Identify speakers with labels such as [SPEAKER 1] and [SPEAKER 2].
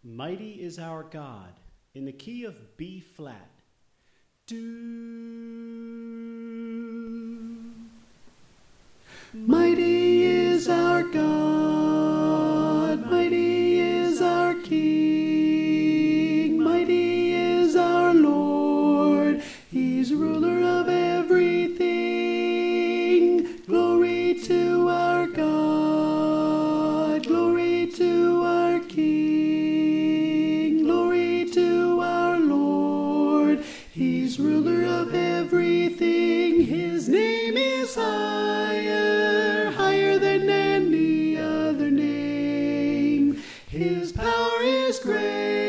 [SPEAKER 1] Mighty is our God, in the key of B flat. Do. Mighty is our God, mighty is our King, mighty is our Lord, He's ruler of everything. Glory to our God, glory to our King, glory to our Lord, He's ruler of everything. His name is higher, higher than any other name. His power is great.